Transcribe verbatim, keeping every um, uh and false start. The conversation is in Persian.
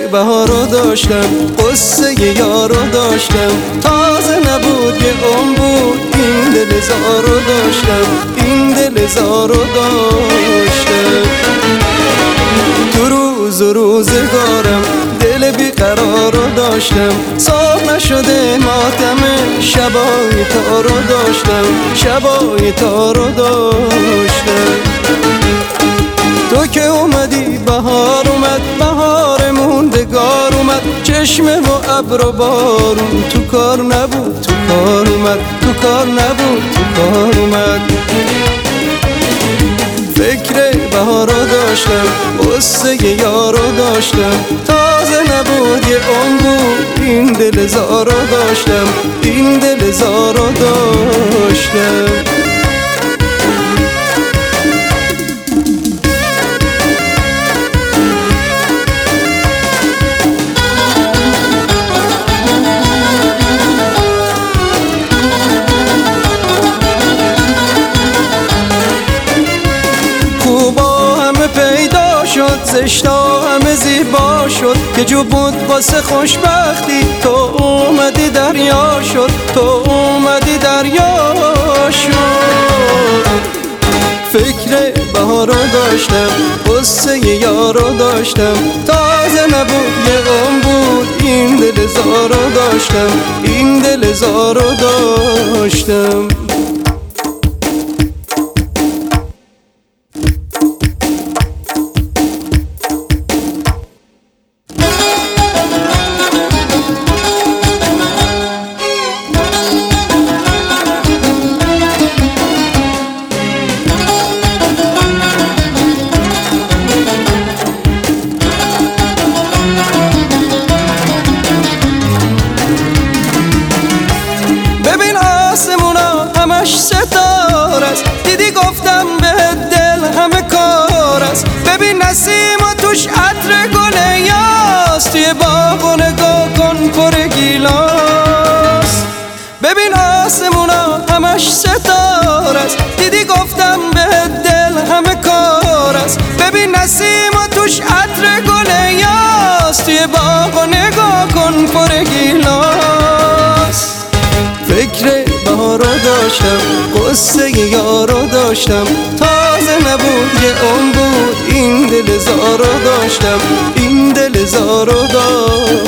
بهارو داشتم، قصه یارو داشتم، تازه نبود یه عمر بود این دل زارو داشتم، این دل زارو داشتم. تو روز و روزگارم دل بیقرارو داشتم، صاف نشده ماتم شبای تا رو داشتم، شبای تا رو داشتم. تو که اومدی بهار اومد، بهار موندگار اومد، چشمه و ابر و بارون تو کار نبود، تو کار اومد، تو کار نبود، تو کار اومد. فکر بهارو داشتم، قصه یارو داشتم، تازه نبود یه عمر بود این دل زارو داشتم، این دل زارو داشتم. زشتا همه زیبا شد که جو بود واسه خوشبختی، تو اومدی دریا شد، تو اومدی دریا شد. فکر بهارو داشتم، قصه یارو داشتم، تازه نبود یه عمر بود این دل زارو داشتم، این دل زارو داشتم. همش ستاره است، دیدی گفتم به دل همه کار است. ببین نسیم و توش عطر گل یاست، توی باغ و نگاه کن پر گیلاس. ببین آسمونا همش ستاره است، دیدی گفتم به دل همه کار است. ببین نسیم و توش عطر گل یاست، توی باغ و نگاه کن پر گیلاس. فکر بهارو داشتم، قصه یارو داشتم، تازه نبود یه عمر بود این دل زارو داشتم، این دل زارو داشتم.